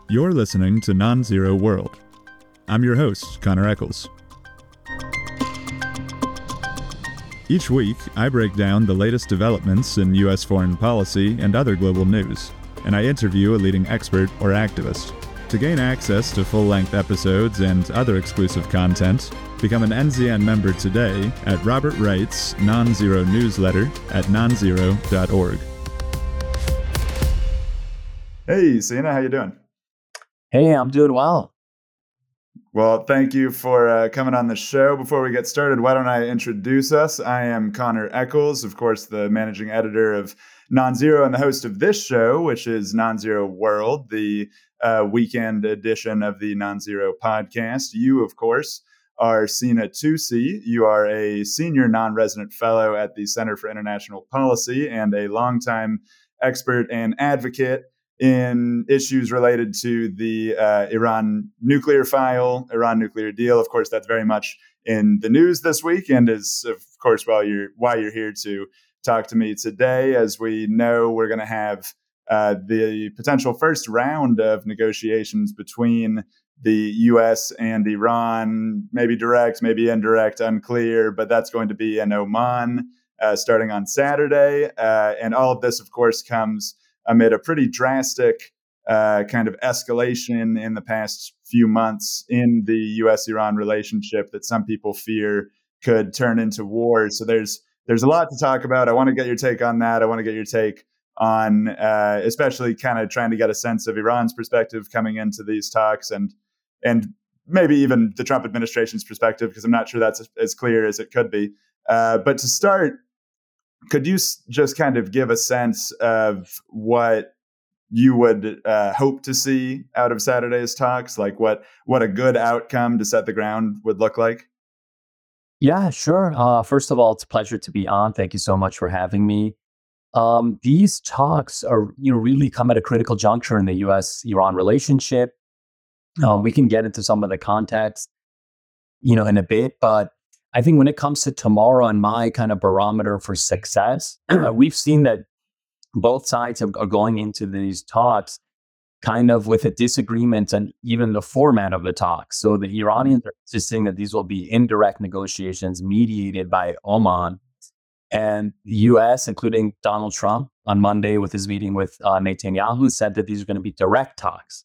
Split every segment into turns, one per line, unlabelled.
You're listening to Non-Zero World. I'm your host, Connor Eccles. Each week, I break down the latest developments in U.S. foreign policy and other global news, and I interview a leading expert or activist. To gain access to full-length episodes and other exclusive content, become an NZN member today at Robert Wright's Non-Zero newsletter at nonzero.org. Hey, Sina, how you doing?
Hey, I'm doing well.
Well, thank you for coming on the show. Before we get started, why don't I introduce us? I am Connor Eccles, of course, the managing editor of Non-Zero and the host of this show, which is Non-Zero World, the weekend edition of the Non-Zero podcast. You, of course, are Sina Tusi. You are a senior non-resident fellow at the Center for International Policy and a longtime expert and advocate in issues related to the Iran nuclear file, Iran nuclear deal. Of course, that's very much in the news this week, and is, of course, why you're here to talk to me today. As we know, we're going to have the potential first round of negotiations between the U.S. and Iran, maybe direct, maybe indirect, unclear, but that's going to be in Oman starting on Saturday. And all of this, of course, comes amid a pretty drastic kind of escalation in the past few months in the U.S.-Iran relationship that some people fear could turn into war. So there's a lot to talk about. I want to get your take on that. I want to get your take on especially kind of trying to get a sense of Iran's perspective coming into these talks and maybe even the Trump administration's perspective, because I'm not sure that's as clear as it could be. But to start, could you just kind of give a sense of what you would hope to see out of Saturday's talks, like what a good outcome to set the ground would look like?
Yeah, sure. First of all, it's a pleasure to be on. Thank you so much for having me. These talks are, really come at a critical juncture in the U.S.-Iran relationship. We can get into some of the context, in a bit, but I think when it comes to tomorrow and my kind of barometer for success, we've seen that both sides are going into these talks kind of with a disagreement on even the format of the talks. So the Iranians are insisting that these will be indirect negotiations mediated by Oman. And the U.S., including Donald Trump, on Monday with his meeting with Netanyahu, said that these are going to be direct talks.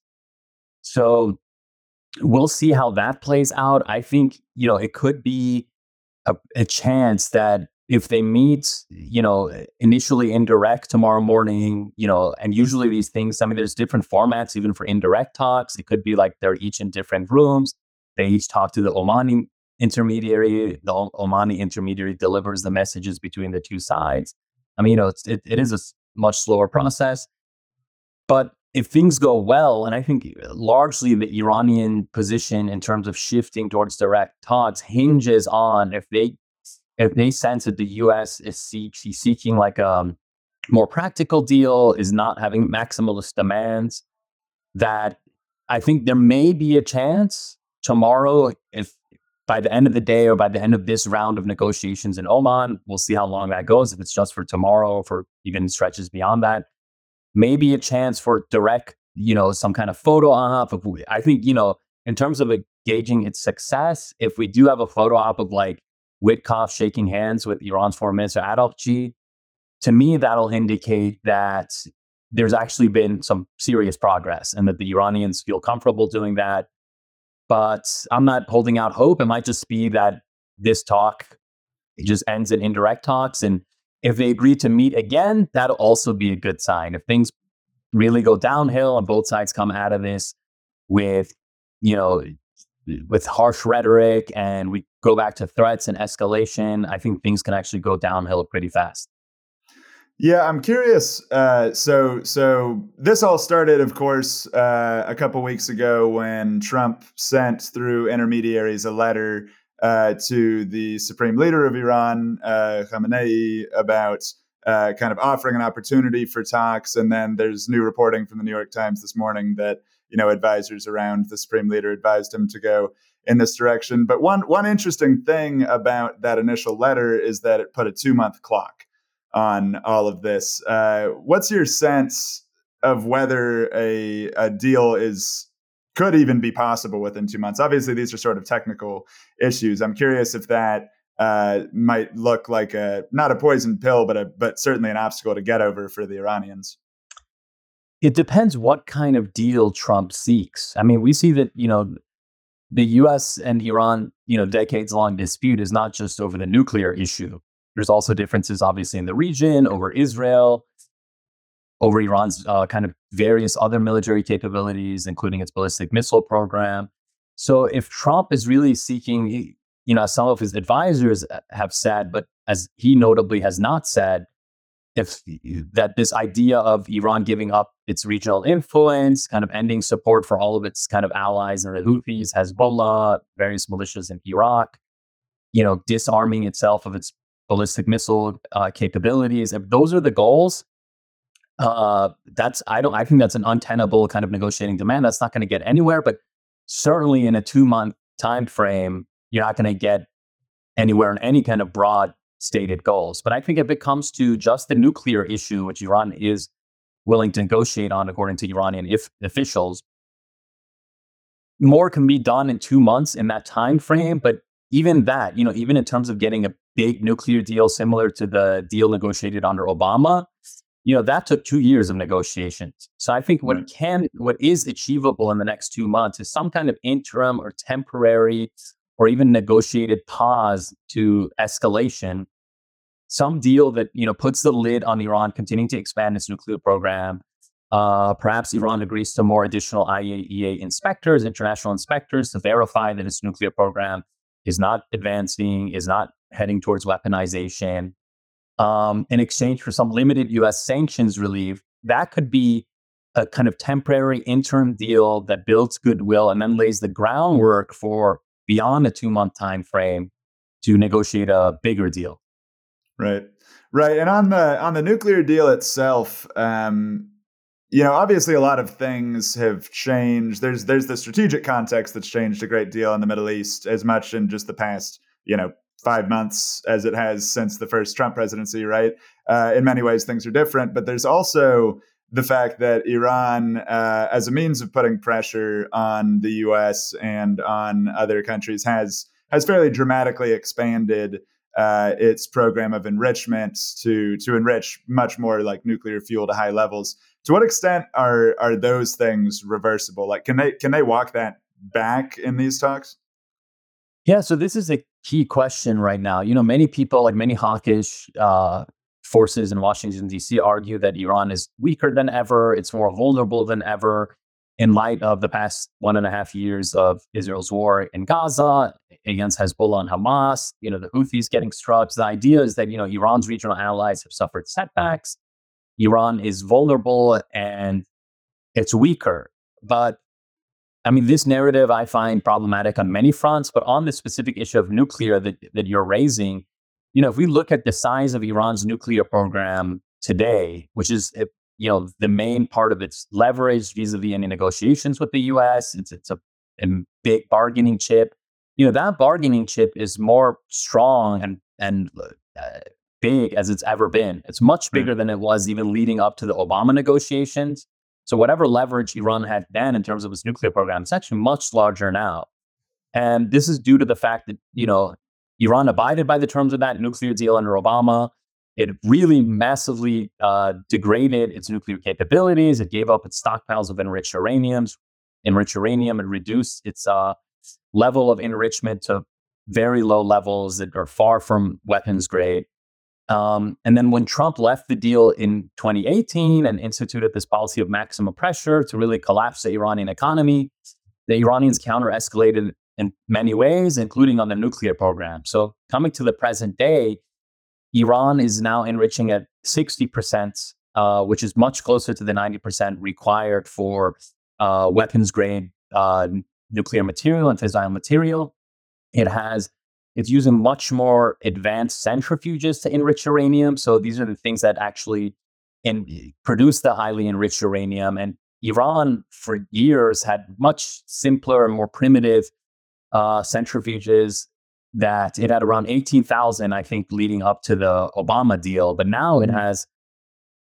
So we'll see how that plays out. I think, it could be a chance that if they meet, initially indirect tomorrow morning, and usually these things, there's different formats even for indirect talks. It could be like they're each in different rooms. They each talk to the Omani intermediary. The Omani intermediary delivers the messages between the two sides. It is a much slower process. But if things go well, and I think largely the Iranian position in terms of shifting towards direct talks hinges on if they sense that the U.S. is seeking like a more practical deal, is not having maximalist demands, that I think there may be a chance tomorrow, if by the end of the day or by the end of this round of negotiations in Oman, we'll see how long that goes, if it's just for tomorrow, for even stretches beyond that, maybe a chance for direct, some kind of photo op. I think, in terms of gauging its success, if we do have a photo op of like Witkoff shaking hands with Iran's foreign minister Adolfji, to me, that'll indicate that there's actually been some serious progress and that the Iranians feel comfortable doing that. But I'm not holding out hope. It might just be that this talk just ends in indirect talks. And if they agree to meet again, that'll also be a good sign. If things really go downhill and both sides come out of this with, with harsh rhetoric and we go back to threats and escalation, I think things can actually go downhill pretty fast.
Yeah, I'm curious. So this all started, of course, a couple weeks ago when Trump sent through intermediaries a letter to the supreme leader of Iran, Khamenei, about kind of offering an opportunity for talks. And then there's new reporting from the New York Times this morning that, advisors around the supreme leader advised him to go in this direction. But one interesting thing about that initial letter is that it put a 2-month clock on all of this. What's your sense of whether a deal could even be possible within 2 months. Obviously, these are sort of technical issues. I'm curious if that might look like not a poison pill, but certainly an obstacle to get over for the Iranians.
It depends what kind of deal Trump seeks. I mean, we see that, the US and Iran, decades long dispute is not just over the nuclear issue. There's also differences, obviously, in the region, over Israel, over Iran's kind of various other military capabilities, including its ballistic missile program. So if Trump is really seeking, as some of his advisors have said, but as he notably has not said, if that this idea of Iran giving up its regional influence, kind of ending support for all of its kind of allies and the Houthis, Hezbollah, various militias in Iraq, disarming itself of its ballistic missile capabilities. If those are the goals, I think that's an untenable kind of negotiating demand. That's not going to get anywhere. But certainly in a 2-month time frame, you're not going to get anywhere in any kind of broad stated goals. But I think if it comes to just the nuclear issue, which Iran is willing to negotiate on, according to Iranian officials, more can be done in 2 months in that time frame. But even that, even in terms of getting a big nuclear deal similar to the deal negotiated under Obama, that took 2 years of negotiations. So I think what is achievable in the next 2 months is some kind of interim or temporary or even negotiated pause to escalation, some deal that puts the lid on Iran continuing to expand its nuclear program. Perhaps Iran agrees to more additional IAEA inspectors, international inspectors, to verify that its nuclear program is not advancing, is not heading towards weaponization. In exchange for some limited U.S. sanctions relief. That could be a kind of temporary interim deal that builds goodwill and then lays the groundwork for beyond a 2-month time frame to negotiate a bigger deal.
Right. And on the nuclear deal itself, obviously a lot of things have changed. There's the strategic context that's changed a great deal in the Middle East, as much in just the past 5 months as it has since the first Trump presidency, right? In many ways, things are different, but there's also the fact that Iran, as a means of putting pressure on the U.S. and on other countries, has fairly dramatically expanded its program of enrichment to enrich much more like nuclear fuel to high levels. To what extent are those things reversible? Like, can they walk that back in these talks?
Yeah, so this is a key question right now. Many people, like many hawkish forces in Washington, D.C., argue that Iran is weaker than ever. It's more vulnerable than ever in light of the past 1.5 years of Israel's war in Gaza against Hezbollah and Hamas, the Houthis getting struck. The idea is that, Iran's regional allies have suffered setbacks. Iran is vulnerable and it's weaker. But I mean, this narrative I find problematic on many fronts, but on the specific issue of nuclear that you're raising, if we look at the size of Iran's nuclear program today, which is, the main part of its leverage vis-a-vis any negotiations with the U.S., it's a big bargaining chip. That bargaining chip is more strong and big as it's ever been. It's much bigger than it was even leading up to the Obama negotiations. So whatever leverage Iran had then in terms of its nuclear program, it's actually much larger now. And this is due to the fact that, Iran abided by the terms of that nuclear deal under Obama. It really massively degraded its nuclear capabilities. It gave up its stockpiles of enriched uranium. It reduced its level of enrichment to very low levels that are far from weapons grade. And then when Trump left the deal in 2018 and instituted this policy of maximum pressure to really collapse the Iranian economy, the Iranians counter-escalated in many ways, including on the nuclear program. So coming to the present day, Iran is now enriching at 60%, which is much closer to the 90% required for weapons-grade nuclear material and fissile material. It's using much more advanced centrifuges to enrich uranium. So these are the things that actually produce the highly enriched uranium. And Iran, for years, had much simpler and more primitive centrifuges that it had around 18,000, I think, leading up to the Obama deal. But now it has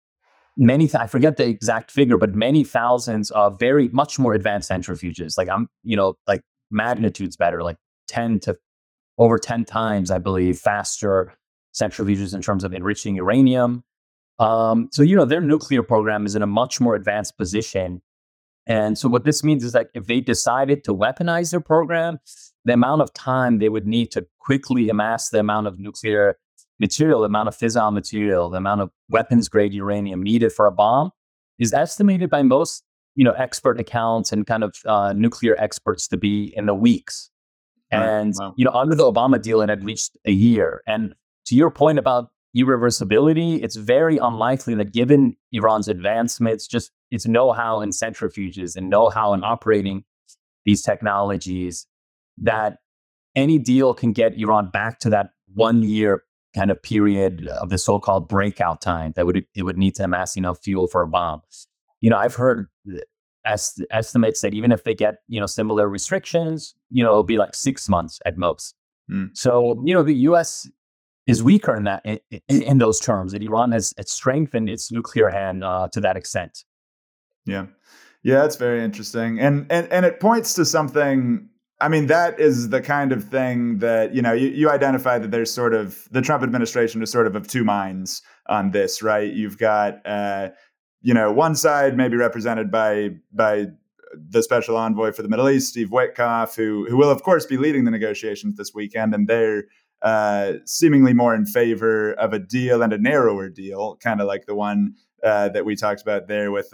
I forget the exact figure, but many thousands of very much more advanced centrifuges. Like like magnitudes better, like 10 to over 10 times, I believe, faster centrifuges in terms of enriching uranium. So, their nuclear program is in a much more advanced position. And so what this means is that if they decided to weaponize their program, the amount of time they would need to quickly amass the amount of nuclear material, the amount of fissile material, the amount of weapons grade uranium needed for a bomb is estimated by most, expert accounts and kind of nuclear experts to be in the weeks.
Right.
And,
Wow.
under the Obama deal, it had reached a year. And to your point about irreversibility, it's very unlikely that given Iran's advancements, just its know-how in centrifuges and know-how in operating these technologies, that any deal can get Iran back to that 1 year kind of period of the so-called breakout time that it would need to amass enough fuel for a bomb. I've heard estimates that even if they get, similar restrictions, it'll be like 6 months at most.
Mm.
So, the US is weaker in that in those terms, that Iran has strengthened its nuclear hand to that extent.
Yeah. Yeah, that's very interesting. And it points to something. I mean, that is the kind of thing that, you identify that there's sort of the Trump administration is sort of two minds on this, right? You've got one side maybe represented by the special envoy for the Middle East, Steve Witkoff, who will of course be leading the negotiations this weekend, and they're seemingly more in favor of a deal and a narrower deal, kind of like the one that we talked about there with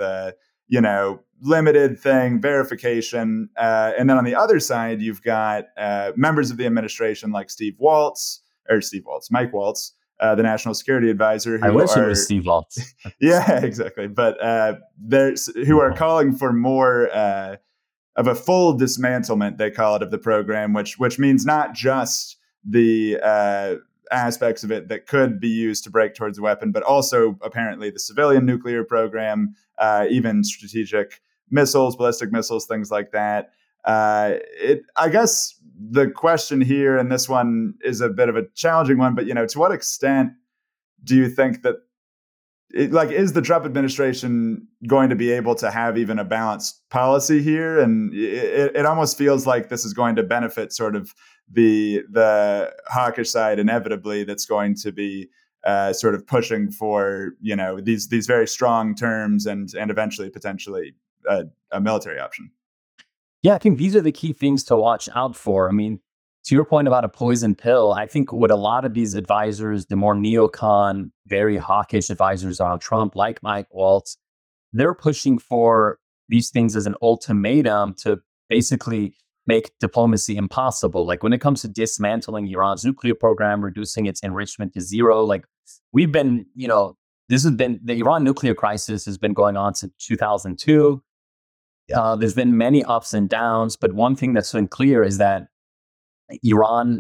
limited thing, verification. And then on the other side, you've got members of the administration like Mike Waltz, the national security advisor,
I
who
wish it
are,
was Steve Waltz.
yeah, exactly. But who are calling for more of a full dismantlement, they call it, of the program, which means not just the aspects of it that could be used to break towards a weapon, but also apparently the civilian nuclear program, even strategic missiles, ballistic missiles, things like that. I guess the question here, and this one is a bit of a challenging one, but to what extent do you think that is the Trump administration going to be able to have even a balanced policy here? And it almost feels like this is going to benefit sort of the hawkish side inevitably, that's going to be sort of pushing for these very strong terms and eventually potentially a military option.
Yeah, I think these are the key things to watch out for. I mean, to your point about a poison pill, I think what a lot of these advisors, the more neocon, very hawkish advisors on Trump, like Mike Waltz, they're pushing for these things as an ultimatum to basically make diplomacy impossible. Like when it comes to dismantling Iran's nuclear program, reducing its enrichment to zero, like we've been, this has been the Iran nuclear crisis has been going on since 2002. There's been many ups and downs, but one thing that's been clear is that Iran,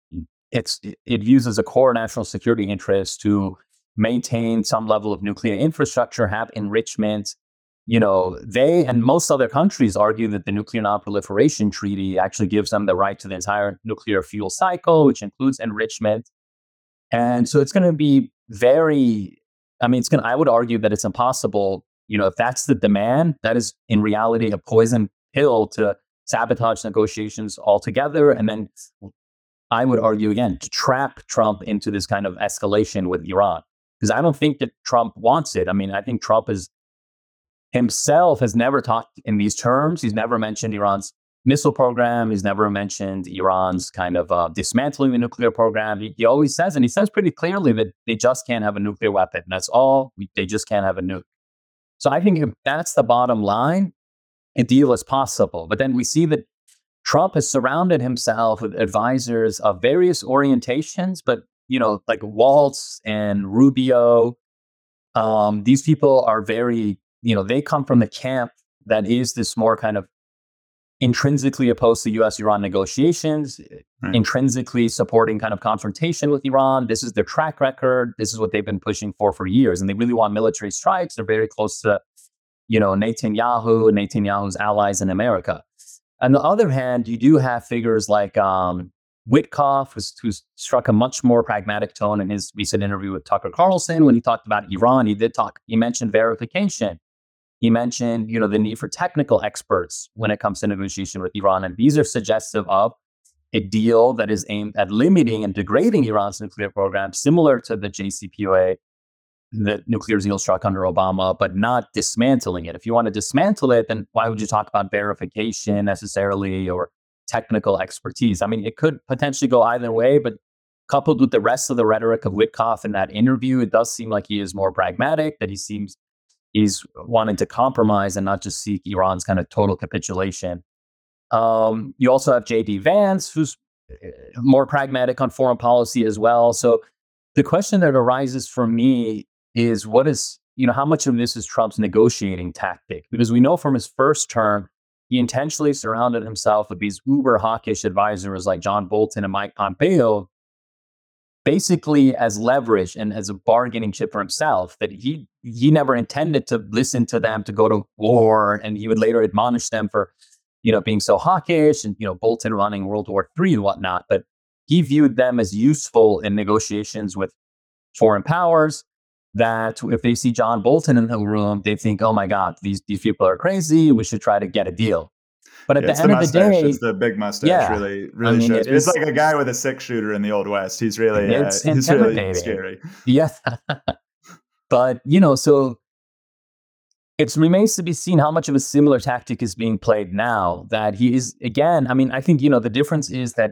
it views as a core national security interest to maintain some level of nuclear infrastructure, have enrichment. They and most other countries argue that the Nuclear Non-Proliferation Treaty actually gives them the right to the entire nuclear fuel cycle, which includes enrichment. And so it's going to be I would argue that it's impossible, if that's the demand, that is in reality a poison pill to sabotage negotiations altogether. And then I would argue again to trap Trump into this kind of escalation with Iran, because I don't think that Trump wants it. I mean, I think Trump himself has never talked in these terms. He's never mentioned Iran's missile program. He's never mentioned Iran's kind of dismantling the nuclear program. He always says, and he says pretty clearly, that they just can't have a nuclear weapon. That's all. They just can't have a nuke. So I think if that's the bottom line, a deal is possible. But then we see that Trump has surrounded himself with advisors of various orientations, but like Waltz and Rubio. These people are very, they come from the camp that is this more kind of intrinsically opposed to U.S.-Iran negotiations, right, intrinsically supporting kind of confrontation with Iran. This is their track record. This is what they've been pushing for years, and they really want military strikes. They're very close to, Netanyahu's allies in America. On the other hand, you do have figures like Witkoff, who struck a much more pragmatic tone in his recent interview with Tucker Carlson when he talked about Iran. He mentioned verification. He mentioned, the need for technical experts when it comes to negotiation with Iran. And these are suggestive of a deal that is aimed at limiting and degrading Iran's nuclear program, similar to the JCPOA, the nuclear deal struck under Obama, but not dismantling it. If you want to dismantle it, then why would you talk about verification necessarily or technical expertise? I mean, it could potentially go either way, but coupled with the rest of the rhetoric of Witkoff in that interview, it does seem like he is more pragmatic, that he's wanting to compromise and not just seek Iran's kind of total capitulation. You also have J.D. Vance, who's more pragmatic on foreign policy as well. So the question that arises for me is how much of this is Trump's negotiating tactic? Because we know from his first term, he intentionally surrounded himself with these uber hawkish advisors like John Bolton and Mike Pompeo, basically as leverage and as a bargaining chip for himself, that he never intended to listen to them to go to war. And he would later admonish them for, being so hawkish and, Bolton running World War III and whatnot. But he viewed them as useful in negotiations with foreign powers, that if they see John Bolton in the room, they think, oh my God, these people are crazy. We should try to get a deal. But at the end of the day,
it's the big mustache. Really shows. It's like a guy with a 6-shooter in the Old West. He's really, he's really scary.
Yeah. But, so it remains to be seen how much of a similar tactic is being played now, that he is, again, I think, the difference is that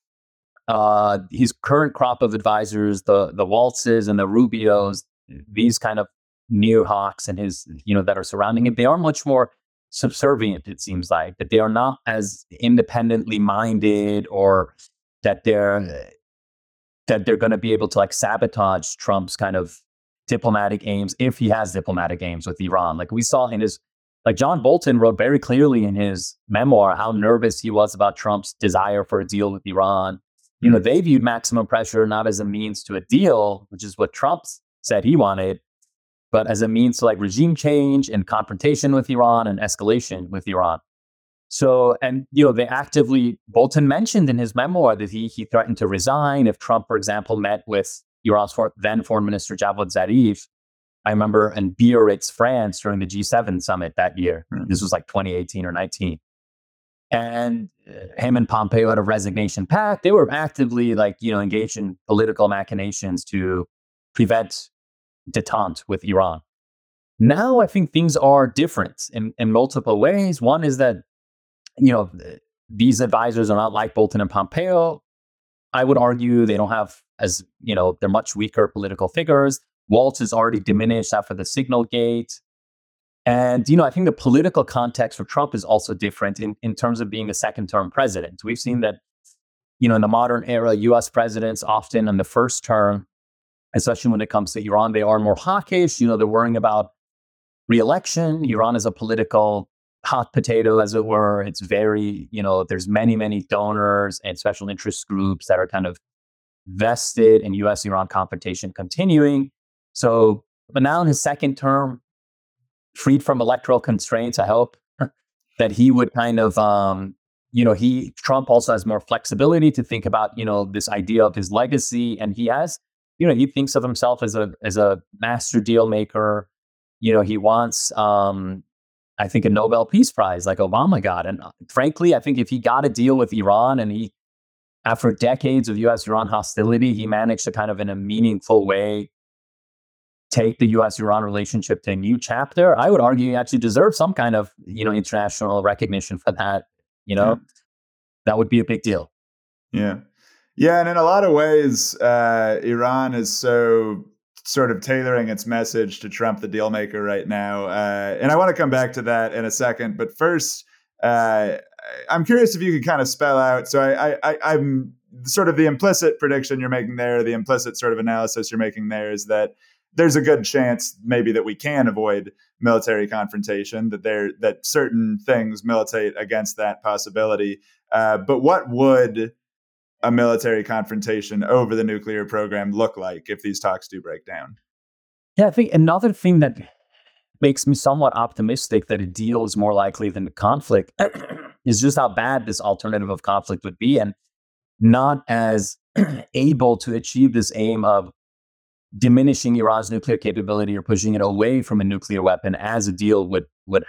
his current crop of advisors, the Waltzes and the Rubios, these kind of neo hawks and his, that are surrounding him, they are much more subservient, it seems like, that they are not as independently minded, or that they're going to be able to sabotage Trump's kind of diplomatic aims, if he has diplomatic aims with Iran. Like we saw in his, John Bolton wrote very clearly in his memoir how nervous he was about Trump's desire for a deal with Iran. They viewed maximum pressure not as a means to a deal, which is what Trump said he wanted, but as a means to regime change and confrontation with Iran and escalation with Iran. So, and, they actively, Bolton mentioned in his memoir that he threatened to resign if Trump, for example, met with Iran's then foreign minister Javad Zarif. I remember in Biarritz, France, during the G7 summit that year. This was 2018 or 19. And him and Pompeo had a resignation pact. They were actively engaged in political machinations to prevent detente with Iran. Now I think things are different in multiple ways. One is that, these advisors are not like Bolton and Pompeo. I would argue they don't have they're much weaker political figures. Waltz is already diminished after the Signal Gate. And, I think the political context for Trump is also different in terms of being a second-term president. We've seen that, in the modern era, U.S. presidents often in the first term, especially when it comes to Iran, they are more hawkish. They're worrying about re-election. Iran is a political hot potato, as it were. It's very, there's many, many donors and special interest groups that are kind of vested in U.S.-Iran confrontation continuing. So, but now in his second term, freed from electoral constraints, I hope that he would kind of, Trump also has more flexibility to think about, this idea of his legacy. And he has, he thinks of himself as a master deal maker. He wants, I think, a Nobel Peace Prize like Obama got. And frankly, I think if he got a deal with Iran and after decades of U.S.-Iran hostility, he managed to kind of in a meaningful way take the U.S.-Iran relationship to a new chapter, I would argue he actually deserves some kind of, international recognition for that. That would be a big deal.
Yeah. Yeah. And in a lot of ways, Iran is so sort of tailoring its message to Trump, the deal maker right now. And I want to come back to that in a second. But first, I'm curious if you could kind of spell out. So I'm sort of the implicit prediction you're making there, the implicit sort of analysis you're making there is that there's a good chance maybe that we can avoid military confrontation, that certain things militate against that possibility. But what would a military confrontation over the nuclear program look like if these talks do break down?
Yeah, I think another thing that makes me somewhat optimistic that a deal is more likely than a conflict is just how bad this alternative of conflict would be. And not as able to achieve this aim of diminishing Iran's nuclear capability or pushing it away from a nuclear weapon as a deal would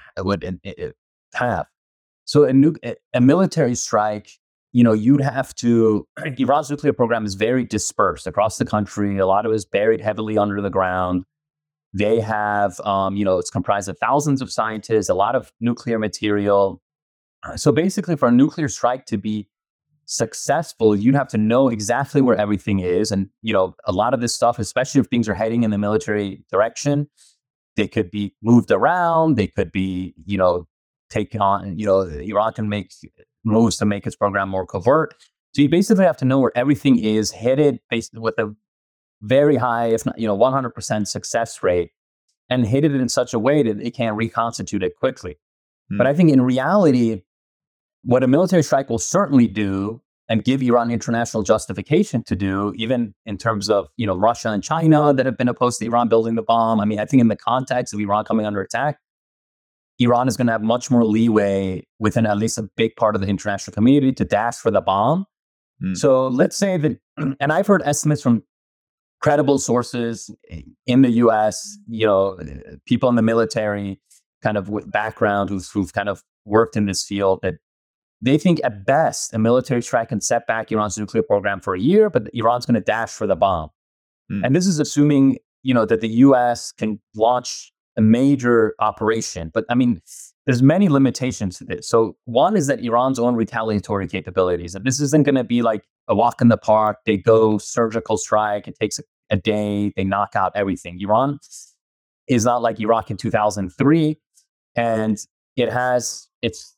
have. So a military strike, you'd have to. Iran's nuclear program is very dispersed across the country. A lot of it is buried heavily under the ground. They have, it's comprised of thousands of scientists, a lot of nuclear material. So basically, for a nuclear strike to be successful, you'd have to know exactly where everything is. And, a lot of this stuff, especially if things are heading in the military direction, they could be moved around. They could be, take on, Iran can make moves to make its program more covert. So you basically have to know where everything is headed based with a very high, if not, 100% success rate, and hit it in such a way that it can reconstitute it quickly. But I think in reality, what a military strike will certainly do and give Iran international justification to do, even in terms of, Russia and China that have been opposed to Iran building the bomb. I mean, I think in the context of Iran coming under attack, Iran is going to have much more leeway within at least a big part of the international community to dash for the bomb. So let's say that, and I've heard estimates from credible sources in the US, people in the military kind of with background who've kind of worked in this field, that they think at best a military strike can set back Iran's nuclear program for a year, but Iran's going to dash for the bomb. And this is assuming, that the US can launch a major operation. But I mean, there's many limitations to this. So one is that Iran's own retaliatory capabilities, and this isn't going to be like a walk in the park. They go surgical strike. It takes a day. They knock out everything. Iran is not like Iraq in 2003, and it has its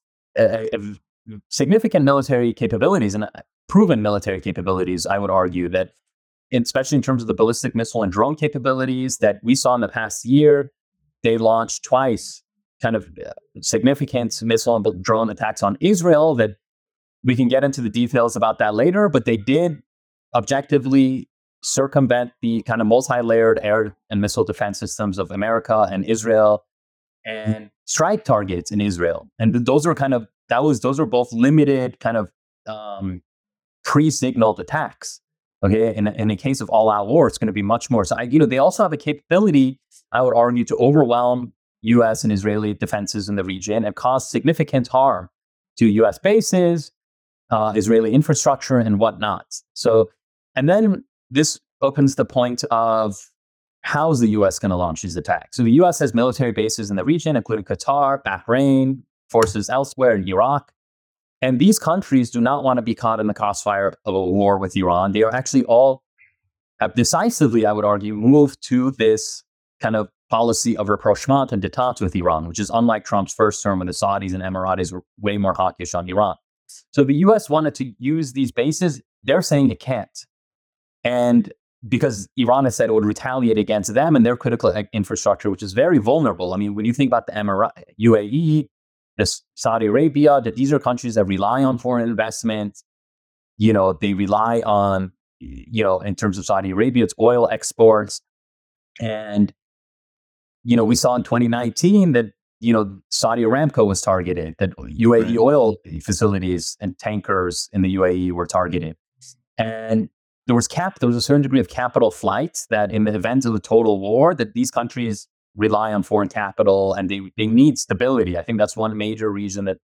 significant military capabilities and proven military capabilities. I would argue that, especially in terms of the ballistic missile and drone capabilities that we saw in the past year, they launched twice kind of significant missile and drone attacks on Israel. That we can get into the details about that later, but they did objectively circumvent the kind of multi-layered air and missile defense systems of America and Israel and strike targets in Israel. And those are those are both limited kind of pre-signaled attacks. Okay. In a case of all-out war, it's going to be much more. So, they also have a capability, I would argue, to overwhelm U.S. and Israeli defenses in the region and cause significant harm to U.S. bases, Israeli infrastructure, and whatnot. So, and then this opens the point of how's the U.S. going to launch these attacks? So the U.S. has military bases in the region, including Qatar, Bahrain, forces elsewhere in Iraq. And these countries do not want to be caught in the crossfire of a war with Iran. They are actually all have decisively, I would argue, moved to this kind of policy of rapprochement and détente with Iran, which is unlike Trump's first term when the Saudis and Emiratis were way more hawkish on Iran. So the U.S. wanted to use these bases. They're saying it can't. And because Iran has said it would retaliate against them and their critical infrastructure, which is very vulnerable. I mean, when you think about the UAE, Saudi Arabia, that these are countries that rely on foreign investment. They rely on, in terms of Saudi Arabia, it's oil exports. And, we saw in 2019 that, Saudi Aramco was targeted, that UAE oil facilities and tankers in the UAE were targeted. And there was a certain degree of capital flight that in the event of a total war, that these countries rely on foreign capital and they need stability. I think that's one major reason that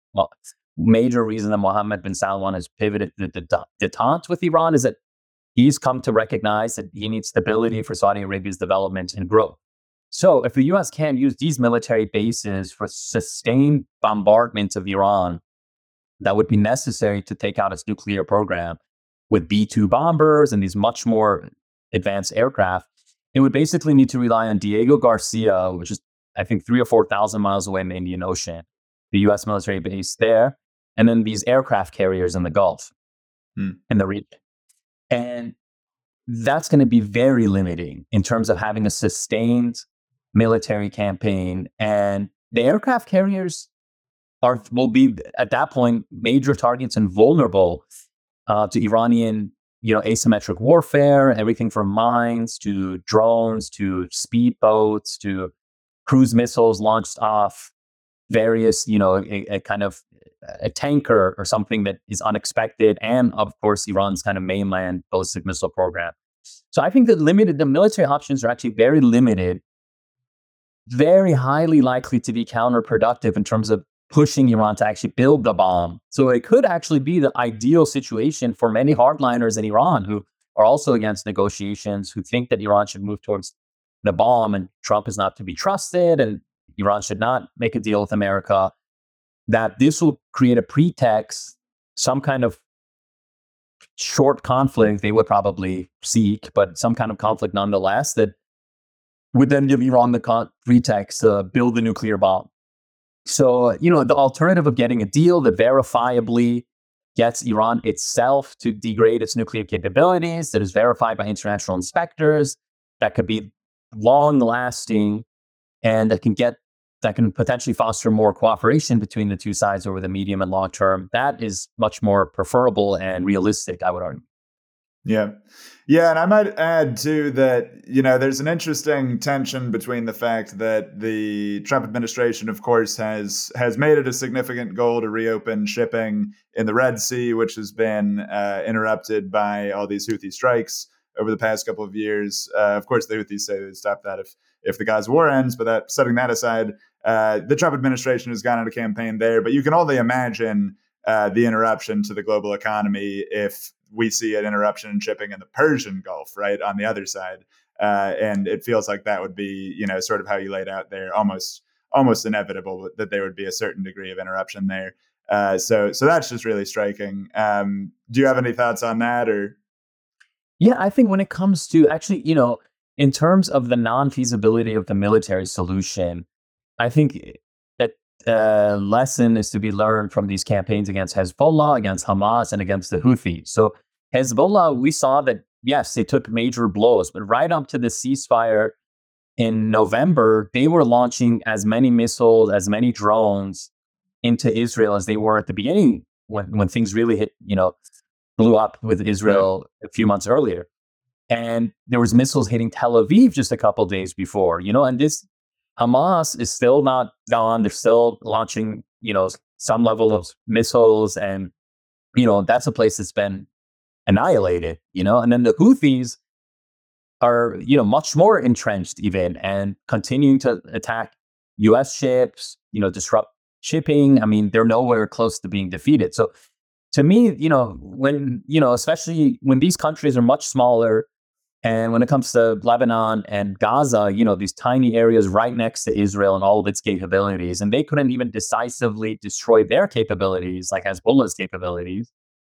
Mohammed bin Salman has pivoted the détente with Iran, is that he's come to recognize that he needs stability for Saudi Arabia's development and growth. So if the U.S. can use these military bases for sustained bombardment of Iran that would be necessary to take out its nuclear program with B-2 bombers and these much more advanced aircraft, it would basically need to rely on Diego Garcia, which is, I think, 3,000 or 4,000 miles away in the Indian Ocean, the U.S. military base there, and then these aircraft carriers in the Gulf, in the region. And that's going to be very limiting in terms of having a sustained military campaign. And the aircraft carriers will be, at that point, major targets and vulnerable to Iranian, asymmetric warfare, everything from mines to drones to speedboats to cruise missiles launched off various, a kind of a tanker or something that is unexpected, and of course Iran's kind of mainland ballistic missile program. So I think that the military options are actually very limited, very highly likely to be counterproductive in terms of pushing Iran to actually build the bomb. So it could actually be the ideal situation for many hardliners in Iran who are also against negotiations, who think that Iran should move towards the bomb and Trump is not to be trusted and Iran should not make a deal with America, that this will create a pretext, some kind of short conflict they would probably seek, but some kind of conflict nonetheless, that would then give Iran the pretext to build the nuclear bomb. So, the alternative of getting a deal that verifiably gets Iran itself to degrade its nuclear capabilities, that is verified by international inspectors, that could be long lasting, and that can potentially foster more cooperation between the two sides over the medium and long term. That is much more preferable and realistic, I would argue.
Yeah. Yeah. And I might add, too, that, there's an interesting tension between the fact that the Trump administration, of course, has made it a significant goal to reopen shipping in the Red Sea, which has been interrupted by all these Houthi strikes over the past couple of years. Of course, the Houthis say they'd stop that if the Gaza war ends. But setting that aside, the Trump administration has gone on a campaign there. But you can only imagine the interruption to the global economy if we see an interruption in shipping in the Persian Gulf, right, on the other side. And it feels like that would be, sort of how you laid out there, almost inevitable that there would be a certain degree of interruption there. So that's just really striking. Do you have any thoughts on that? Or
Yeah, I think when it comes to actually, in terms of the non-feasibility of the military solution, I think that lesson is to be learned from these campaigns against Hezbollah, against Hamas, and against the Houthis. So Hezbollah, we saw that, yes, they took major blows, but right up to the ceasefire in November, they were launching as many missiles, as many drones into Israel as they were at the beginning when things really hit, blew up with Israel a few months earlier. And there was missiles hitting Tel Aviv just a couple days before, and this Hamas is still not gone. They're still launching, some level of missiles. And, that's a place that's been annihilated, and then the Houthis are, much more entrenched even and continuing to attack US ships, disrupt shipping. I mean, they're nowhere close to being defeated. So to me, when, especially when these countries are much smaller, and when it comes to Lebanon and Gaza, these tiny areas right next to Israel and all of its capabilities, and they couldn't even decisively destroy their capabilities like Hezbollah's capabilities,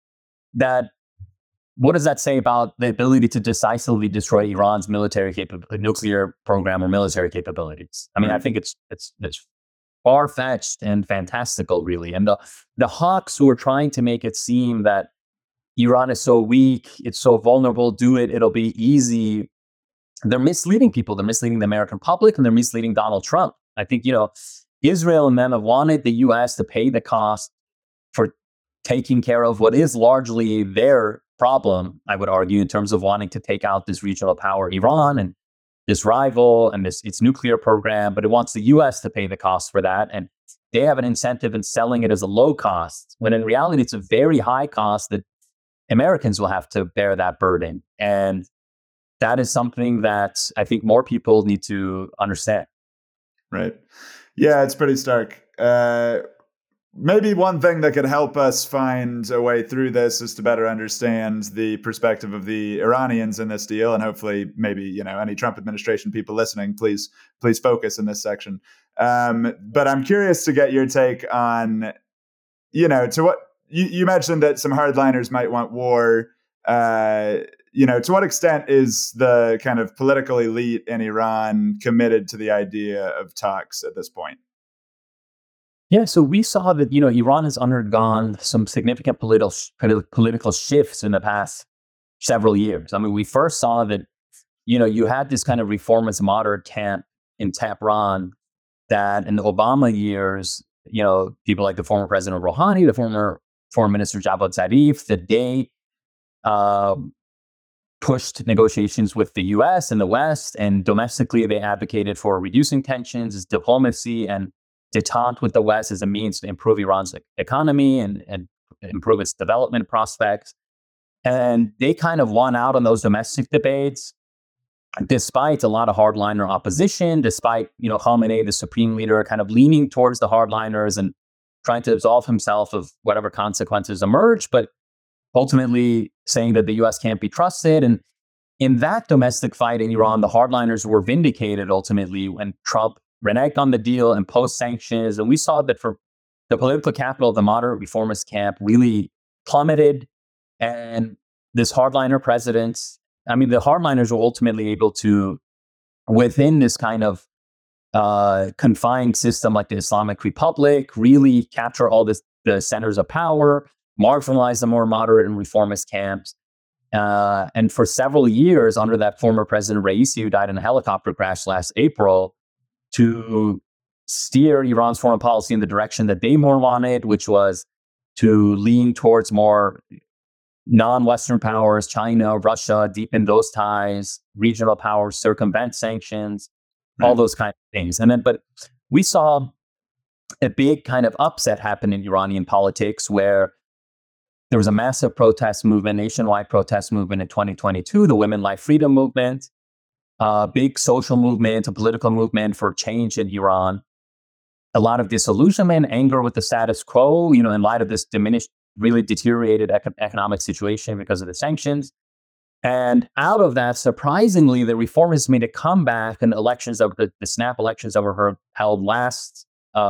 what does that say about the ability to decisively destroy Iran's nuclear program or military capabilities? I mean, I think it's far-fetched and fantastical, really. And the hawks who are trying to make it seem that Iran is so weak, it's so vulnerable, do it, it'll be easy. They're misleading people. They're misleading the American public, and they're misleading Donald Trump. I think, Israel and them have wanted the U.S. to pay the cost for taking care of what is largely their problem, I would argue, in terms of wanting to take out this regional power, Iran, and this rival and its nuclear program. But it wants the U.S. to pay the cost for that. And they have an incentive in selling it as a low cost, when in reality, it's a very high cost that Americans will have to bear that burden. And that is something that I think more people need to understand.
Right. Yeah, it's pretty stark. Maybe one thing that could help us find a way through this is to better understand the perspective of the Iranians in this deal. And hopefully, maybe, any Trump administration people listening, please focus in this section. But I'm curious to get your take on, to what you mentioned that some hardliners might want war. To what extent is the kind of political elite in Iran committed to the idea of talks at this point?
Yeah, so we saw that, Iran has undergone some significant political shifts in the past several years. I mean, we first saw that, you had this kind of reformist moderate camp in Tehran that in the Obama years, people like the former President Rouhani, the former Foreign Minister Javad Zarif, that they pushed negotiations with the US and the West, and domestically they advocated for reducing tensions, diplomacy, and detente with the West as a means to improve Iran's economy and improve its development prospects. And they kind of won out on those domestic debates, despite a lot of hardliner opposition, despite, Khamenei, the supreme leader, kind of leaning towards the hardliners and trying to absolve himself of whatever consequences emerge, but ultimately saying that the US can't be trusted. And in that domestic fight in Iran, the hardliners were vindicated ultimately when Trump reneged on the deal, imposed sanctions. And we saw that for the political capital of the moderate reformist camp really plummeted. And this hardliner president, the hardliners were ultimately able to, within this kind of confined system like the Islamic Republic, really capture all the centers of power, marginalize the more moderate and reformist camps. And for several years under that former President Raisi, who died in a helicopter crash last April, to steer Iran's foreign policy in the direction that they more wanted, which was to lean towards more non-Western powers, China, Russia, deepen those ties, regional powers, circumvent sanctions, all those kind of things. And then, but we saw a big kind of upset happen in Iranian politics where there was a massive protest movement, nationwide protest movement in 2022, the Women Life Freedom Movement, a big social movement, a political movement for change in Iran. A lot of disillusionment, anger with the status quo, in light of this diminished, really deteriorated economic situation because of the sanctions. And out of that, surprisingly, the reformists made a comeback in elections of the snap elections that were held last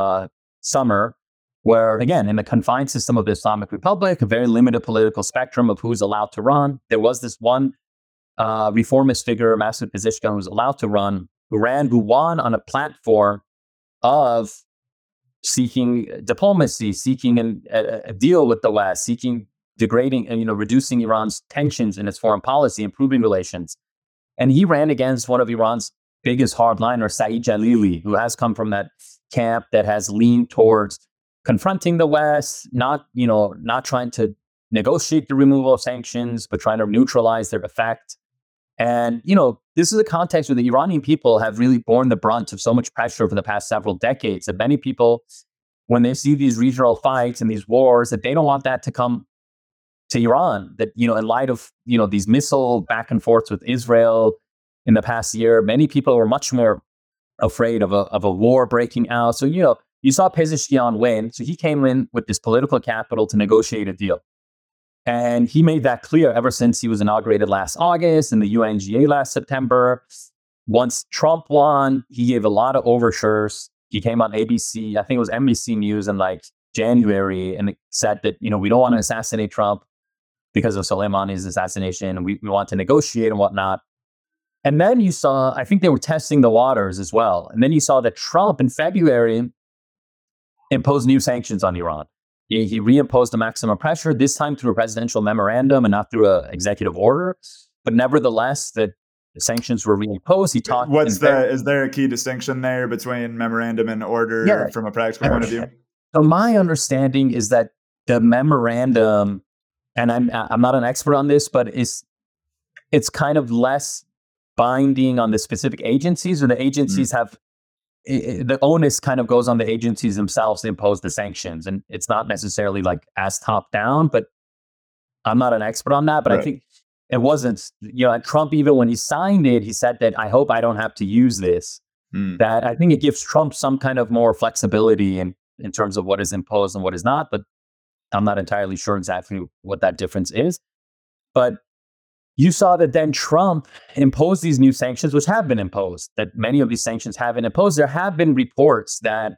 summer, where, again, in the confined system of the Islamic Republic, a very limited political spectrum of who's allowed to run, there was this one reformist figure, Masoud Pezeshkian, who was allowed to run, who won on a platform of seeking diplomacy, seeking a deal with the West, seeking degrading and reducing Iran's tensions in its foreign policy, improving relations. And he ran against one of Iran's biggest hardliners, Saeed Jalili, who has come from that camp that has leaned towards confronting the West, not trying to negotiate the removal of sanctions, but trying to neutralize their effect. And, this is a context where the Iranian people have really borne the brunt of so much pressure over the past several decades. That many people, when they see these regional fights and these wars, that they don't want that to come to Iran. That, in light of, these missile back and forths with Israel in the past year, many people were much more afraid of a war breaking out. So, you saw Pezeshkian win. So he came in with this political capital to negotiate a deal. And he made that clear ever since he was inaugurated last August and the UNGA last September. Once Trump won, he gave a lot of overtures. He came on ABC, I think it was NBC News in January, and said that, we don't want to assassinate Trump because of Soleimani's assassination, and we want to negotiate and whatnot. And then you saw, I think they were testing the waters as well. And then you saw that Trump in February imposed new sanctions on Iran. He reimposed the maximum pressure, this time through a presidential memorandum and not through an executive order. But nevertheless, the sanctions were reimposed. He talked.
Is there a key distinction there between memorandum and order from a practical point of view?
So my understanding is that the memorandum, and I'm not an expert on this, but it's kind of less binding on the specific agencies, or the agencies have. The onus kind of goes on the agencies themselves to impose the sanctions, and it's not necessarily as top down, but I'm not an expert on that, but right. I think it wasn't, Trump, even when he signed it, he said that I hope I don't have to use this, that I think it gives Trump some kind of more flexibility in terms of what is imposed and what is not, but I'm not entirely sure exactly what that difference is. But you saw that then Trump imposed these new sanctions, which have been imposed, that many of these sanctions have been imposed. There have been reports that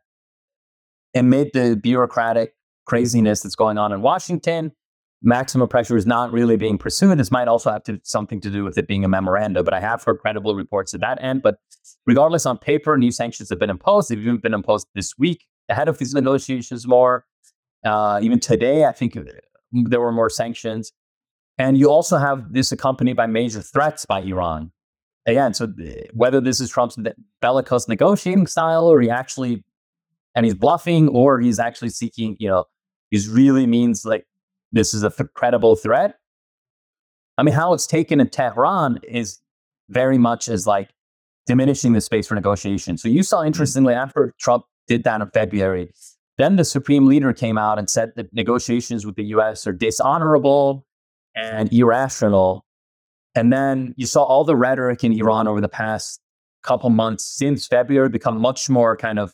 amid the bureaucratic craziness that's going on in Washington, maximum pressure is not really being pursued. This might also have something to do with it being a memorandum, but I have heard credible reports at that end. But regardless, on paper, new sanctions have been imposed. They've even been imposed this week ahead of these negotiations more. Even today, I think there were more sanctions. And you also have this accompanied by major threats by Iran. Again, so whether this is Trump's bellicose negotiating style, or he's bluffing, or he's actually seeking, he really means this is a credible threat. How it's taken in Tehran is very much as diminishing the space for negotiation. So you saw, interestingly, after Trump did that in February. Then the supreme leader came out and said that negotiations with the US are dishonorable and irrational. And then you saw all the rhetoric in Iran over the past couple months since February become much more kind of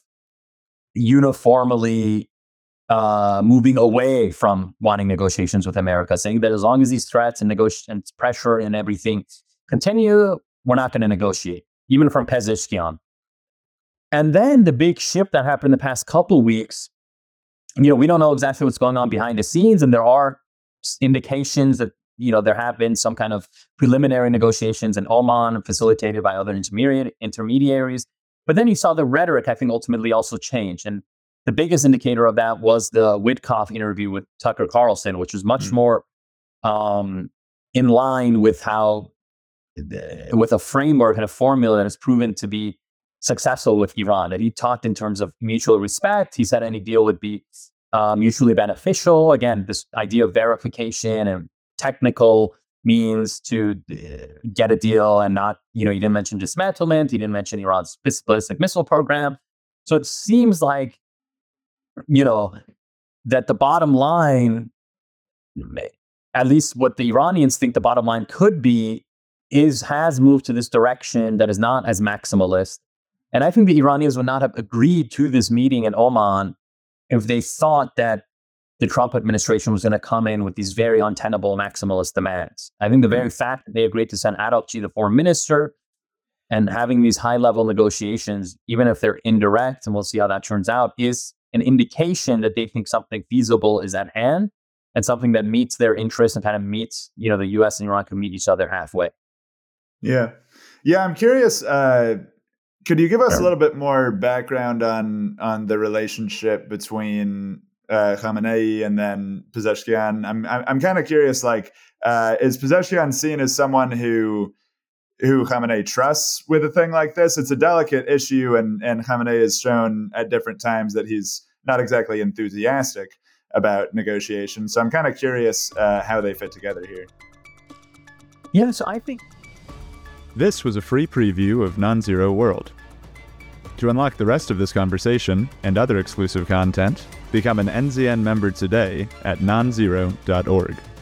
uniformly moving away from wanting negotiations with America, saying that as long as these threats and pressure and everything continue, we're not going to negotiate, even from Pezeshkian. And then the big shift that happened in the past couple weeks, we don't know exactly what's going on behind the scenes, and there are indications that there have been some kind of preliminary negotiations in Oman facilitated by other intermediaries. But then you saw the rhetoric, I think, ultimately also change. And the biggest indicator of that was the Witkoff interview with Tucker Carlson, which was much more in line with with a framework and a formula that has proven to be successful with Iran. And he talked in terms of mutual respect. He said any deal would be mutually beneficial. Again, this idea of verification and technical means to get a deal, and not, he didn't mention dismantlement. He didn't mention Iran's ballistic missile program. So it seems like, that the bottom line, at least what the Iranians think the bottom line could be, has moved to this direction that is not as maximalist. And I think the Iranians would not have agreed to this meeting in Oman if they thought that the Trump administration was going to come in with these very untenable maximalist demands. I think the very fact that they agreed to send Arabchi, the foreign minister, and having these high-level negotiations, even if they're indirect, and we'll see how that turns out, is an indication that they think something feasible is at hand and something that meets their interests and kind of meets, the U.S. and Iran can meet each other halfway.
Yeah. I'm curious. Could you give us a little bit more background on the relationship between Khamenei and then Pezeshkian? I'm kind of curious. Like, is Pezeshkian seen as someone who Khamenei trusts with a thing like this? It's a delicate issue, and Khamenei has shown at different times that he's not exactly enthusiastic about negotiations. So I'm kind of curious how they fit together here.
Yeah, so I think
this was a free preview of Non-Zero World. To unlock the rest of this conversation and other exclusive content, become an NZN member today at nonzero.org.